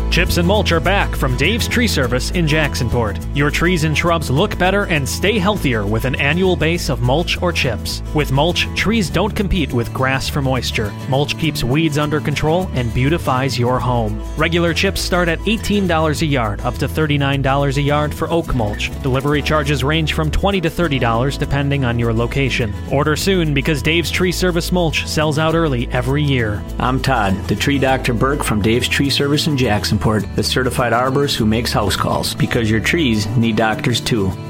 Chips and mulch are back from Dave's Tree Service in Jacksonport. Your trees and shrubs look better and stay healthier with an annual base of mulch or chips. With mulch, trees don't compete with grass for moisture. Mulch keeps weeds under control and beautifies your home. Regular chips start at $18 a yard, up to $39 a yard for oak mulch. Delivery charges range from $20 to $30 depending on your location. Order soon because Dave's Tree Service mulch sells out early every year. I'm Todd, the Tree Doctor Burke from Dave's Tree Service in Jacksonport, the certified arborist who makes house calls, because your trees need doctors too.